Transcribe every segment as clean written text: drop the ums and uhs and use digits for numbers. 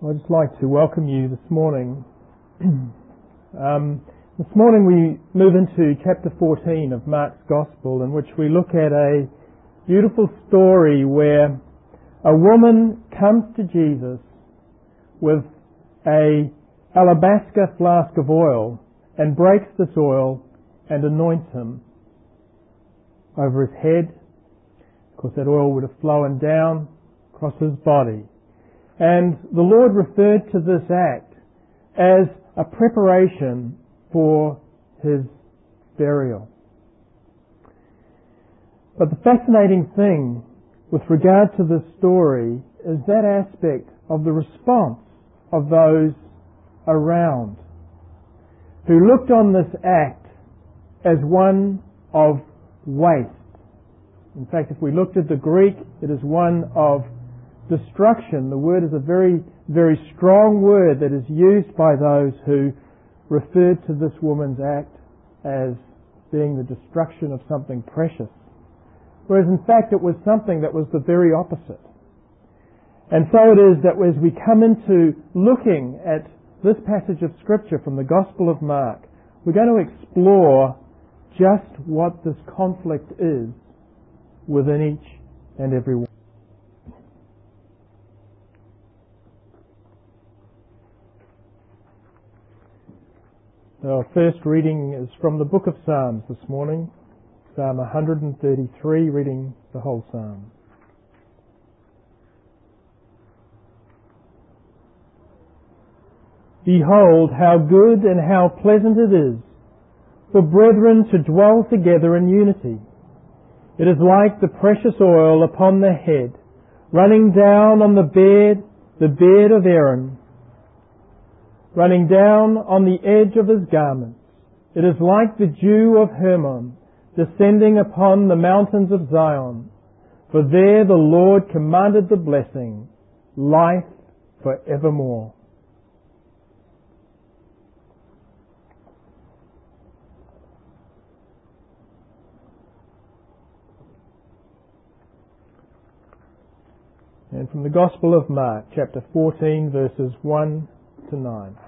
I'd just like to welcome you this morning. This morning we move into chapter 14 of Mark's Gospel, in which we look at a beautiful story where a woman comes to Jesus with an alabaster flask of oil and breaks this oil and anoints him over his head. Of course, that oil would have flown down across his body. And the Lord referred to this act as a preparation for his burial. But the fascinating thing with regard to this story is that aspect of the response of those around, who looked on this act as one of waste. In fact, if we looked at the Greek, it is one of destruction. The word is a very, very strong word that is used by those who referred to this woman's act as being the destruction of something precious. Whereas in fact it was something that was the very opposite. And so it is that as we come into looking at this passage of Scripture from the Gospel of Mark, we're going to explore just what this conflict is within each and every one. Our first reading is from the book of Psalms this morning, Psalm 133, reading the whole psalm. Behold, how good and how pleasant it is for brethren to dwell together in unity. It is like the precious oil upon the head, running down on the beard of Aaron, running down on the edge of his garments. It is like the dew of Hermon, descending upon the mountains of Zion. For there the Lord commanded the blessing, life for evermore. And from the Gospel of Mark, chapter 14, verses 1 to 9.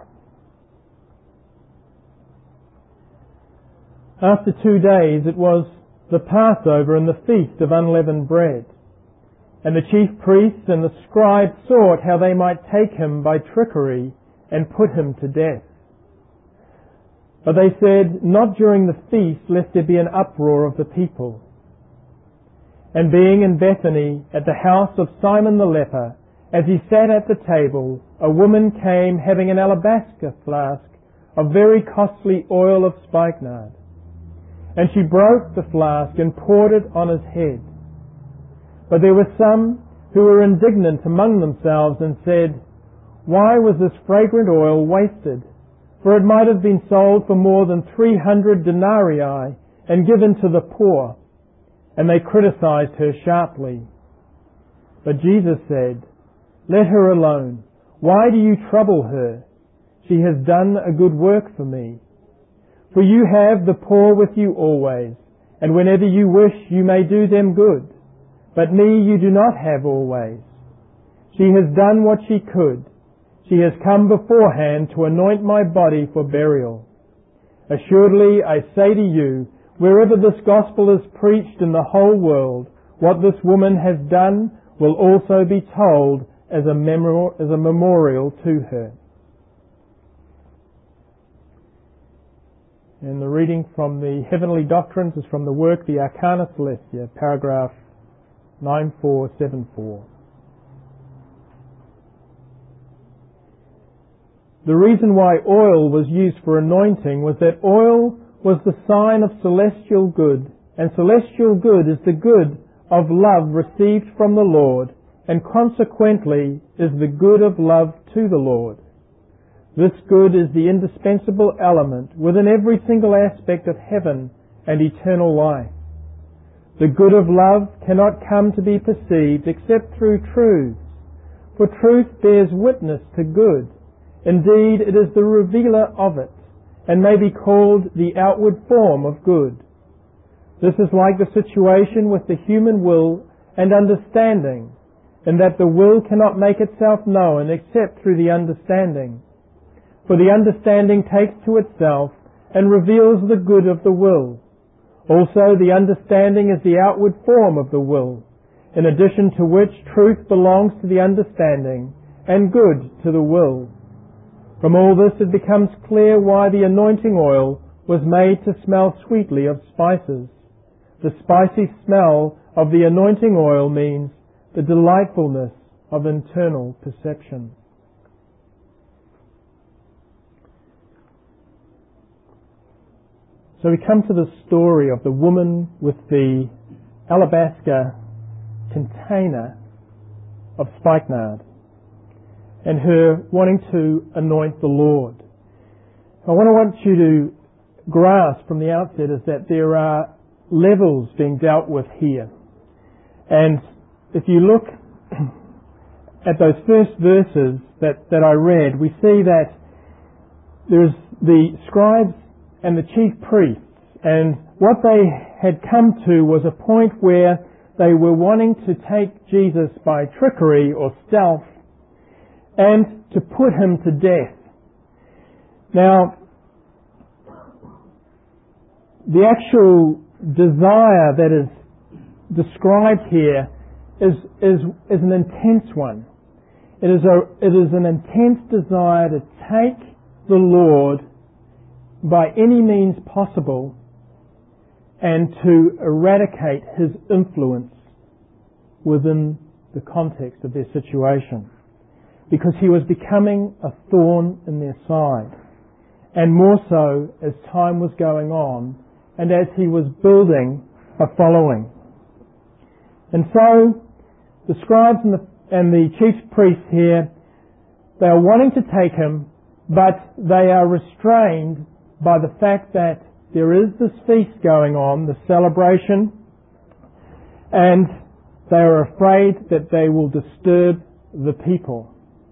After 2 days it was the Passover and the feast of unleavened bread. And the chief priests and the scribes sought how they might take him by trickery and put him to death. But they said, not during the feast, lest there be an uproar of the people. And being in Bethany at the house of Simon the leper, as he sat at the table, a woman came having an alabaster flask of very costly oil of spikenard. And she broke the flask and poured it on his head. But there were some who were indignant among themselves and said, why was this fragrant oil wasted? For it might have been sold for more than 300 denarii and given to the poor. And they criticized her sharply. But Jesus said, let her alone. Why do you trouble her? She has done a good work for me. For you have the poor with you always, and whenever you wish you may do them good. But me you do not have always. She has done what she could. She has come beforehand to anoint my body for burial. Assuredly I say to you, wherever this gospel is preached in the whole world, what this woman has done will also be told as a memorial to her. And the reading from the Heavenly Doctrines is from the work The Arcana Celestia, paragraph 9474. The reason why oil was used for anointing was that oil was the sign of celestial good, and celestial good is the good of love received from the Lord, and consequently is the good of love to the Lord. This good is the indispensable element within every single aspect of heaven and eternal life. The good of love cannot come to be perceived except through truth, for truth bears witness to good. Indeed, it is the revealer of it, and may be called the outward form of good. This is like the situation with the human will and understanding, in that the will cannot make itself known except through the understanding. For the understanding takes to itself and reveals the good of the will. Also, the understanding is the outward form of the will, in addition to which truth belongs to the understanding and good to the will. From all this it becomes clear why the anointing oil was made to smell sweetly of spices. The spicy smell of the anointing oil means the delightfulness of internal perception. So we come to the story of the woman with the alabaster container of spikenard and her wanting to anoint the Lord. What I want you to grasp from the outset is that there are levels being dealt with here. And if you look at those first verses that I read, we see that there's the scribes and the chief priests, and what they had come to was a point where they were wanting to take Jesus by trickery or stealth and to put him to death. Now, the actual desire that is described here is an intense one. It is an intense desire to take the Lord by any means possible and to eradicate his influence within the context of their situation, because he was becoming a thorn in their side, and more so as time was going on and as he was building a following. And so the scribes and the chief priests here, they are wanting to take him, but they are restrained by the fact that there is this feast going on, the celebration, and they are afraid that they will disturb the people.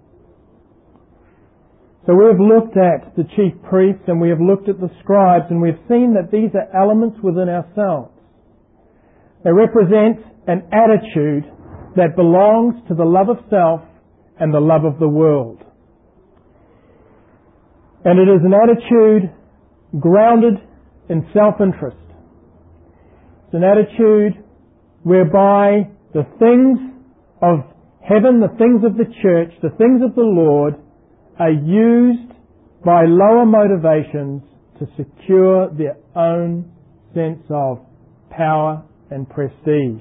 So we have looked at the chief priests and we have looked at the scribes, and we've seen that these are elements within ourselves. They represent an attitude that belongs to the love of self and the love of the world. And it is an attitude grounded in self-interest. It's an attitude whereby the things of heaven, the things of the church, the things of the Lord are used by lower motivations to secure their own sense of power and prestige.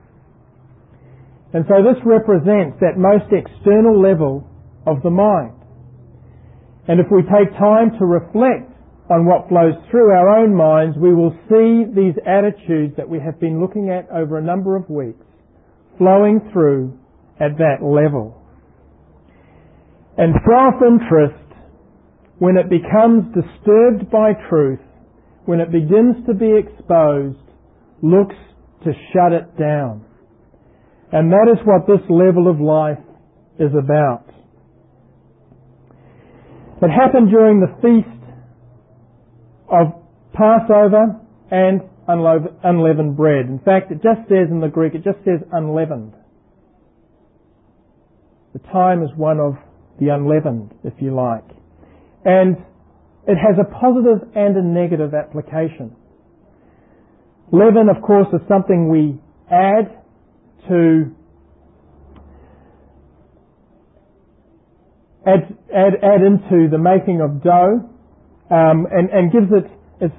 And so this represents that most external level of the mind. And if we take time to reflect on what flows through our own minds, we will see these attitudes that we have been looking at over a number of weeks flowing through at that level. And self-interest, when it becomes disturbed by truth, when it begins to be exposed, looks to shut it down. And that is what this level of life is about. It happened during the feast of Passover and unleavened bread. In fact, it just says in the Greek, it just says unleavened. The time is one of the unleavened, if you like. And it has a positive and a negative application. Leaven, of course, is something we add to add into the making of dough, and gives it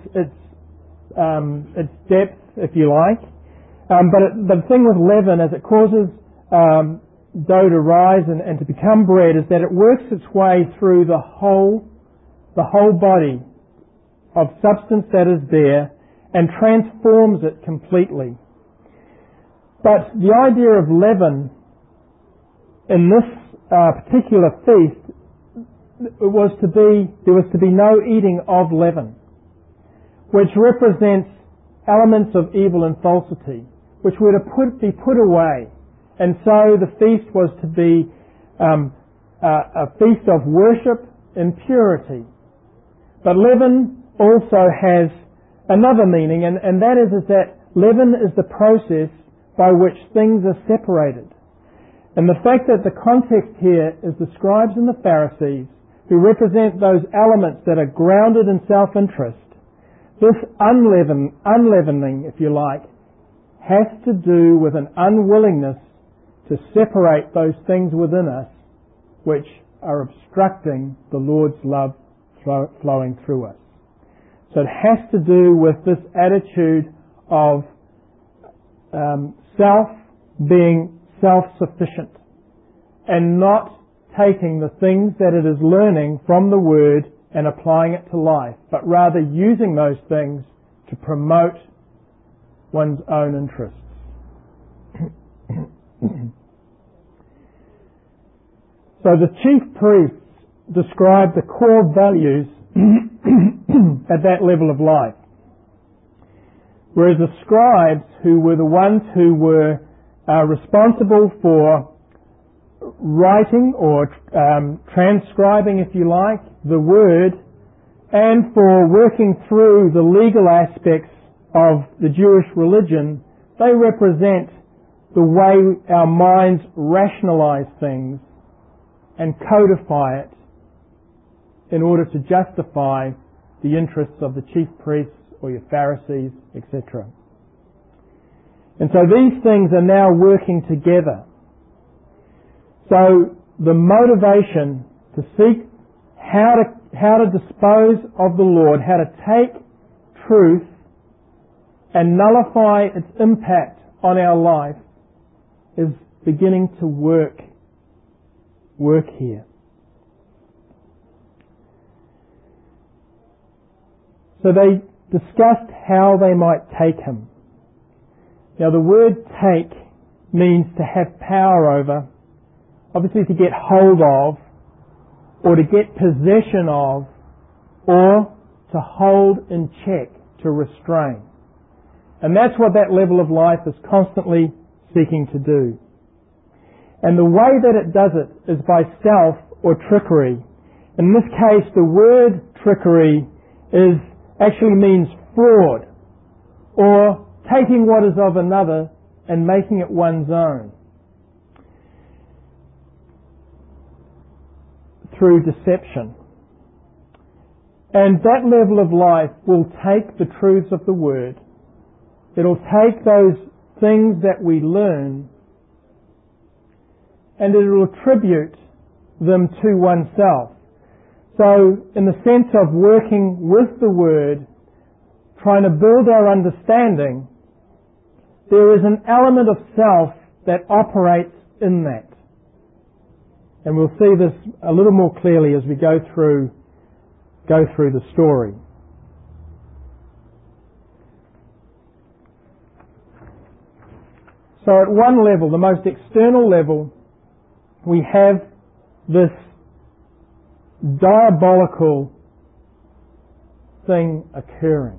its depth, if you like. But the thing with leaven is it causes dough to rise and to become bread, is that it works its way through the whole body of substance that is there and transforms it completely. But the idea of leaven in this particular feast, there was to be no eating of leaven, which represents elements of evil and falsity, which were to be put away. And so the feast was to be a feast of worship and purity. But leaven also has another meaning, and that is that leaven is the process by which things are separated. And the fact that the context here is the scribes and the Pharisees, who represent those elements that are grounded in self-interest, this unleavening, if you like, has to do with an unwillingness to separate those things within us which are obstructing the Lord's love flowing through us. So it has to do with this attitude of self being self-sufficient and not taking the things that it is learning from the Word and applying it to life, but rather using those things to promote one's own interests. So the chief priests describe the core values at that level of life, whereas the scribes, who were the ones who were responsible for writing or transcribing, if you like, the Word, and for working through the legal aspects of the Jewish religion, they represent the way our minds rationalize things and codify it in order to justify the interests of the chief priests or your Pharisees, etc. And so these things are now working together. So the motivation to seek how to dispose of the Lord, how to take truth and nullify its impact on our life, is beginning to work here. So they discussed how they might take him. Now the word take means to have power over, obviously to get hold of, or to get possession of, or to hold in check, to restrain. And that's what that level of life is constantly seeking to do. And the way that it does it is by stealth or trickery. In this case, the word trickery actually means fraud, or taking what is of another and making it one's own through deception. And that level of life will take the truths of the Word. It'll take those things that we learn and it will attribute them to oneself. So, in the sense of working with the Word, trying to build our understanding, there is an element of self that operates in that. And we'll see this a little more clearly as we go through the story. So at one level, the most external level, we have this diabolical thing occurring.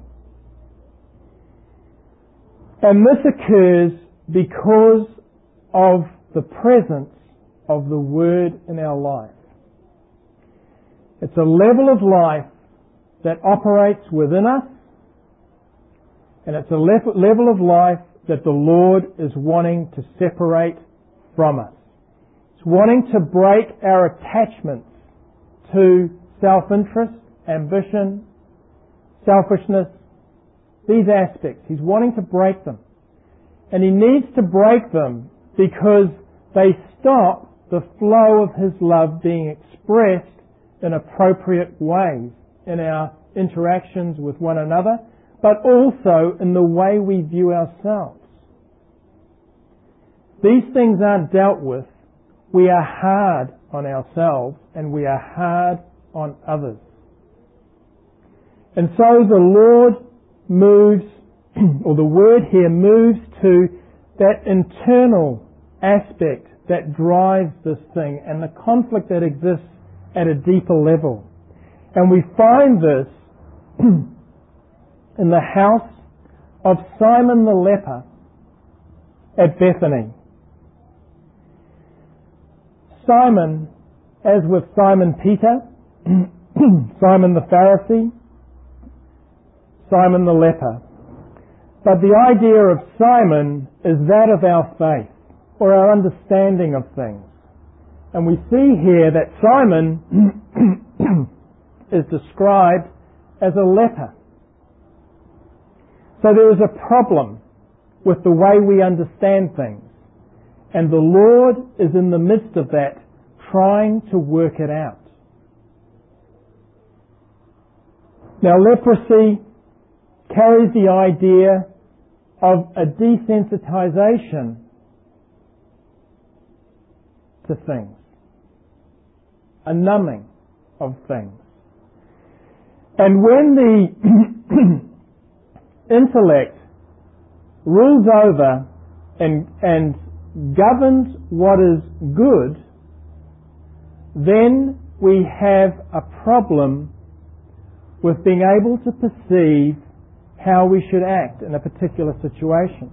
And this occurs because of the presence of the Word in our life. It's a level of life that operates within us, and it's a level of life that the Lord is wanting to separate from us. It's wanting to break our attachments to self-interest, ambition, selfishness, these aspects. He's wanting to break them. And He needs to break them because they stop the flow of His love being expressed in appropriate ways in our interactions with one another, but also in the way we view ourselves. These things aren't dealt with. We are hard on ourselves and we are hard on others. And so the Lord moves, or the Word here moves to that internal aspect that drives this thing and the conflict that exists at a deeper level. And we find this in the house of Simon the leper at Bethany. Simon, as with Simon Peter, Simon the Pharisee, Simon the leper. But the idea of Simon is that of our faith. or our understanding of things. And we see here that Simon is described as a leper. So there is a problem with the way we understand things. And the Lord is in the midst of that, trying to work it out. Now, leprosy carries the idea of a desensitization to things, a numbing of things. And when the intellect rules over and governs what is good, then we have a problem with being able to perceive how we should act in a particular situation.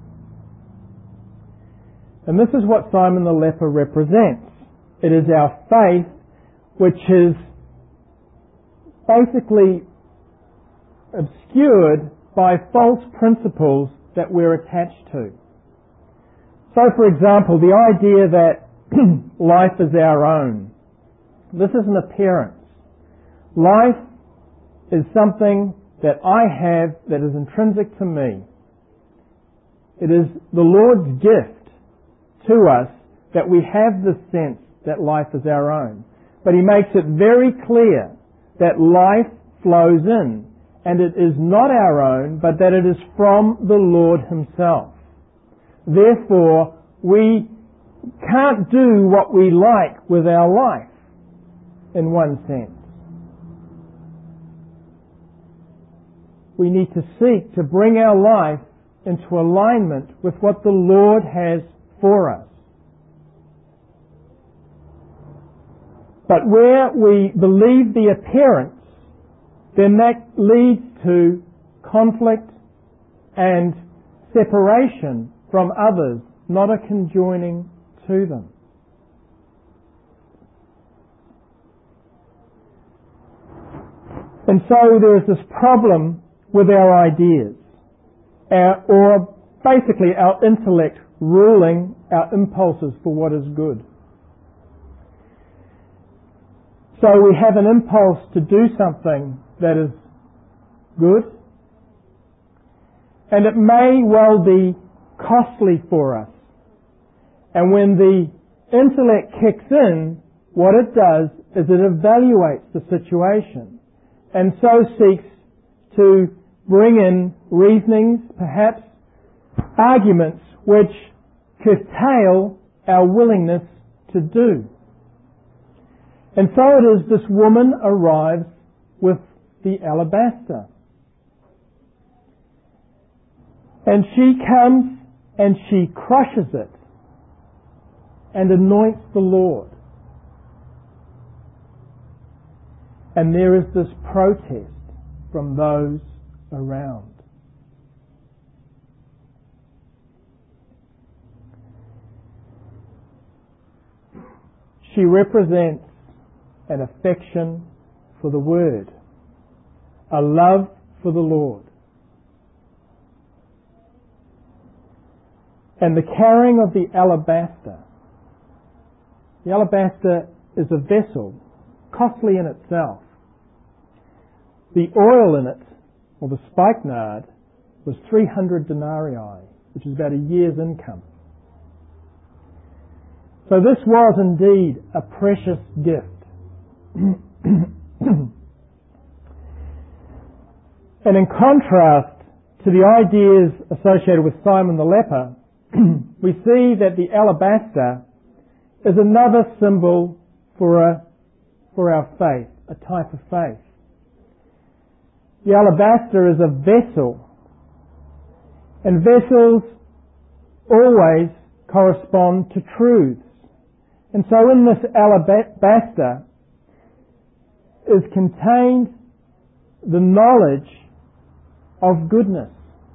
And this is what Simon the leper represents. It is our faith which is basically obscured by false principles that we're attached to. So, for example, the idea that life is our own. This is an appearance. Life is something that I have that is intrinsic to me. It is the Lord's gift to us that we have this sense that life is our own. But He makes it very clear that life flows in, and it is not our own, but that it is from the Lord Himself. Therefore, we can't do what we like with our life, in one sense. We need to seek to bring our life into alignment with what the Lord has for us. But where we believe the appearance, then that leads to conflict and separation from others, not a conjoining to them. And so there is this problem with our ideas, or basically our intellect ruling our impulses for what is good. So we have an impulse to do something that is good, and it may well be costly for us. And when the intellect kicks in, what it does is it evaluates the situation, and so seeks to bring in reasonings, perhaps arguments, which curtail our willingness to do. And so it is this woman arrives with the alabaster. And she comes and she crushes it and anoints the Lord. And there is this protest from those around. She represents an affection for the Word, a love for the Lord. And the carrying of the alabaster. The alabaster is a vessel, costly in itself. The oil in it, or the spikenard, was 300 denarii, which is about a year's income. So this was indeed a precious gift. And in contrast to the ideas associated with Simon the leper, we see that the alabaster is another symbol for our faith, a type of faith. The alabaster is a vessel, and vessels always correspond to truths. And so in this alabaster is contained the knowledge of goodness.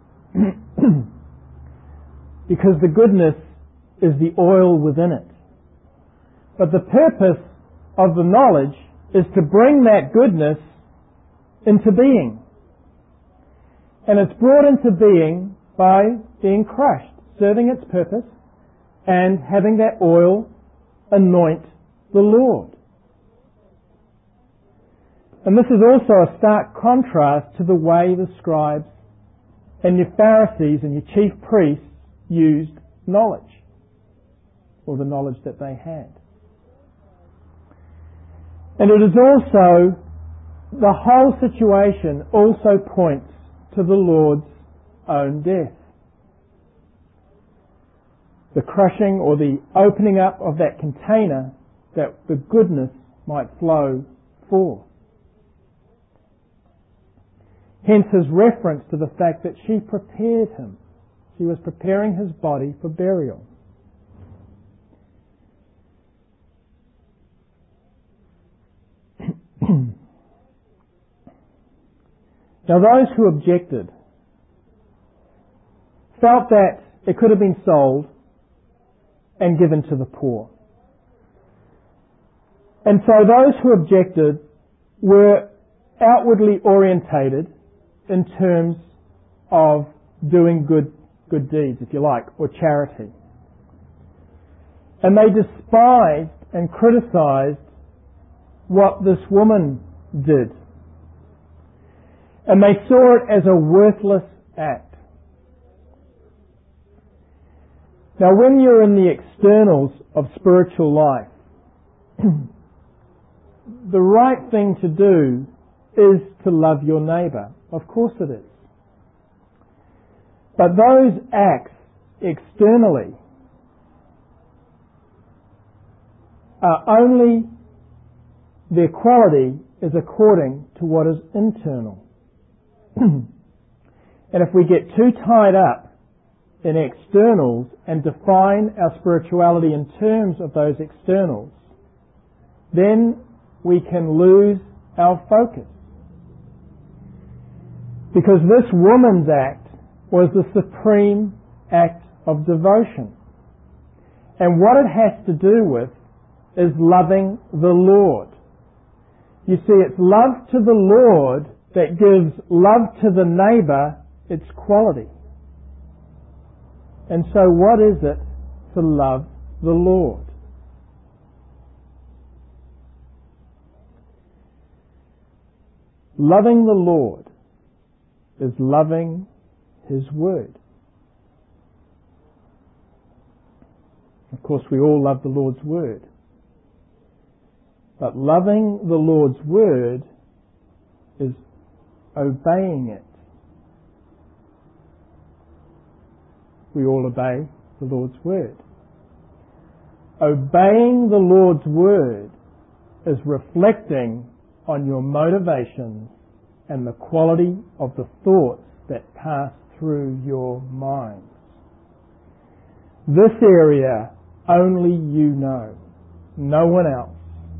Because the goodness is the oil within it. But the purpose of the knowledge is to bring that goodness into being. And it's brought into being by being crushed, serving its purpose, and having that oil anoint the Lord. And this is also a stark contrast to the way the scribes and your Pharisees and your chief priests used knowledge, or the knowledge that they had. And it is also, the whole situation also points to the Lord's own death. The crushing or the opening up of that container that the goodness might flow forth. Hence his reference to the fact that she prepared him. She was preparing his body for burial. Now those who objected felt that it could have been sold and given to the poor. And so those who objected were outwardly orientated in terms of doing good deeds, if you like, or charity. And they despised and criticized what this woman did. And they saw it as a worthless act. Now when you're in the externals of spiritual life, the right thing to do is to love your neighbour. Of course it is. But those acts externally are only, their quality is according to what is internal. And if we get too tied up in externals and define our spirituality in terms of those externals, then we can lose our focus. Because this woman's act was the supreme act of devotion. And what it has to do with is loving the Lord. You see, it's love to the Lord that gives love to the neighbour its quality. And so what is it to love the Lord? Loving the Lord is loving His Word. Of course, we all love the Lord's Word. But loving the Lord's Word is obeying it. We all obey the Lord's Word. Obeying the Lord's Word is reflecting on your motivations and the quality of the thoughts that pass through your minds. This area only you know, no one else.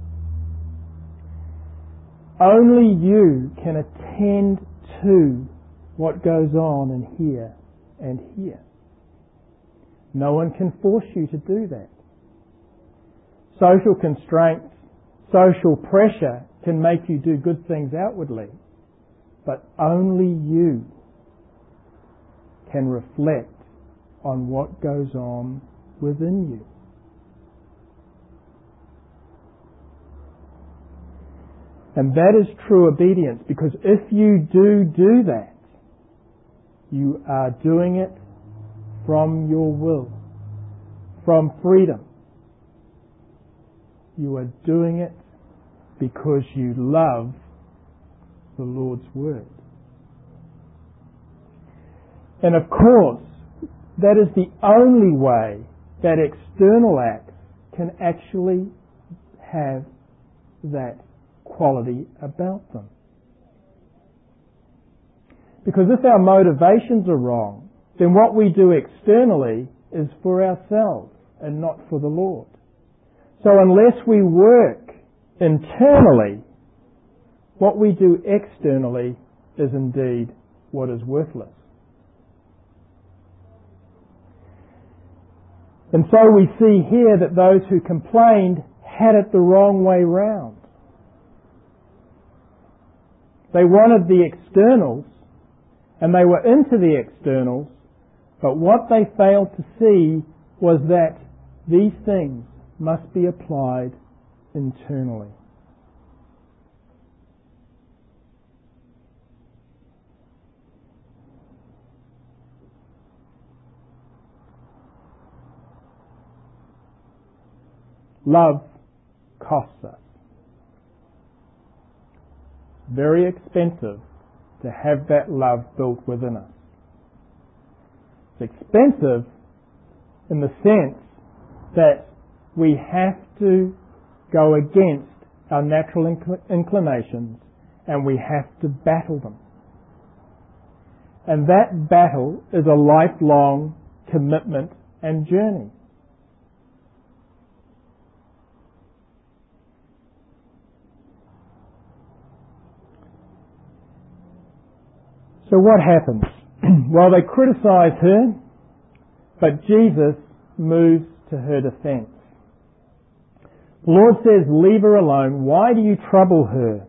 Only you can attend to what goes on in here and here. No one can force you to do that. Social constraints, social pressure can make you do good things outwardly, but only you can reflect on what goes on within you. And that is true obedience, because if you do that, you are doing it from your will, from freedom. You are doing it because you love the Lord's Word. And of course, that is the only way that external acts can actually have that quality about them. Because if our motivations are wrong, then what we do externally is for ourselves and not for the Lord. So unless we work internally, what we do externally is indeed what is worthless. And so we see here that those who complained had it the wrong way round. They wanted the externals, and they were into the externals, but what they failed to see was that these things must be applied internally. Love costs us. Very expensive to have that love built within us. It's expensive in the sense that we have to go against our natural inclinations and we have to battle them. And that battle is a lifelong commitment and journey. So what happens? Well, they criticize her, but Jesus moves to her defense. The Lord says, "Leave her alone. Why do you trouble her?"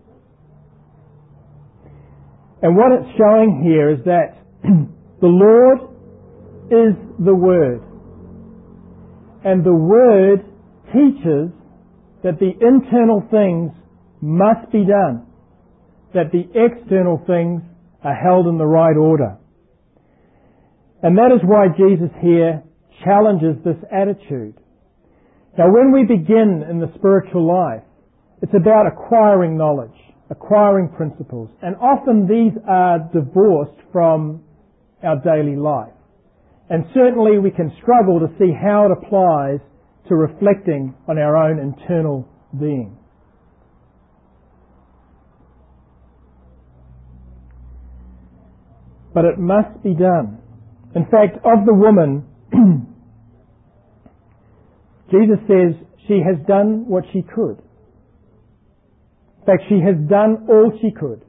And what it's showing here is that the Lord is the Word. And the Word teaches that the internal things must be done, that the external things are held in the right order. And that is why Jesus here challenges this attitude. Now, when we begin in the spiritual life, it's about acquiring knowledge, acquiring principles, and often these are divorced from our daily life. And certainly we can struggle to see how it applies to reflecting on our own internal being. But it must be done. In fact, of the woman, Jesus says she has done what she could. In fact, she has done all she could.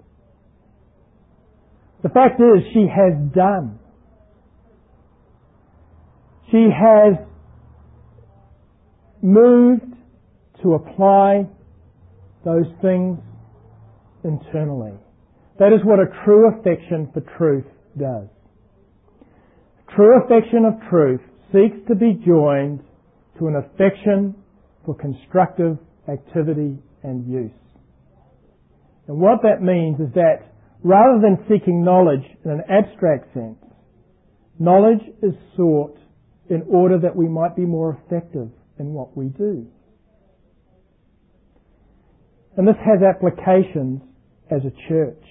The fact is, she has done. She has moved to apply those things internally. That is what a true affection for truth does. True affection of truth seeks to be joined to an affection for constructive activity and use. And what that means is that rather than seeking knowledge in an abstract sense, knowledge is sought in order that we might be more effective in what we do. And this has applications as a church.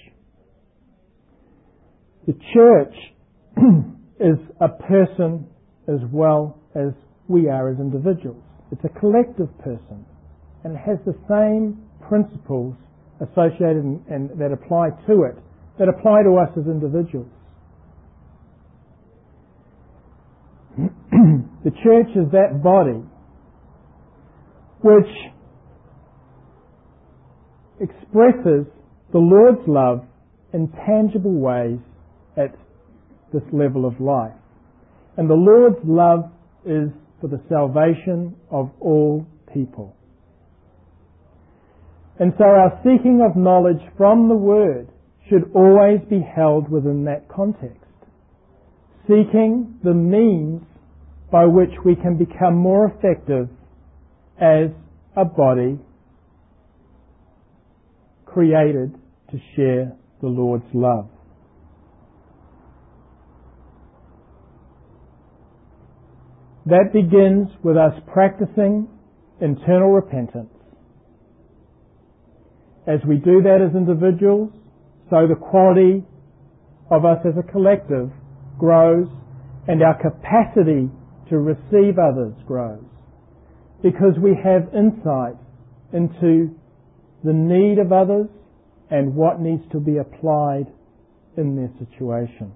The church is a person as well as we are as individuals. It's a collective person, and it has the same principles associated and that apply to it, that apply to us as individuals. The church is that body which expresses the Lord's love in tangible ways at this level of life. And the Lord's love is for the salvation of all people. And so our seeking of knowledge from the Word should always be held within that context. Seeking the means by which we can become more effective as a body created to share the Lord's love. That begins with us practicing internal repentance. As we do that as individuals, so the quality of us as a collective grows and our capacity to receive others grows, because we have insight into the need of others and what needs to be applied in their situation.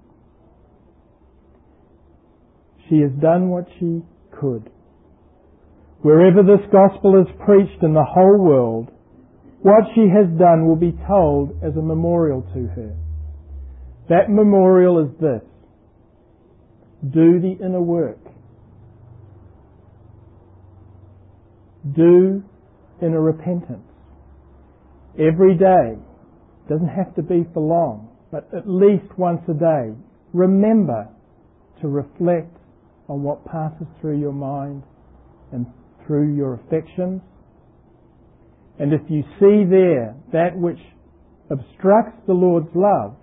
She has done what she could. Wherever this gospel is preached in the whole world, what she has done will be told as a memorial to her. That memorial is this: do the inner work. Do inner repentance. Every day, doesn't have to be for long, but at least once a day, remember to reflect on what passes through your mind and through your affections. And if you see there that which obstructs the Lord's love,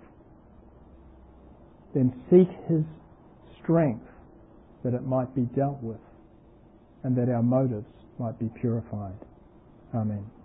then seek His strength that it might be dealt with and that our motives might be purified. Amen.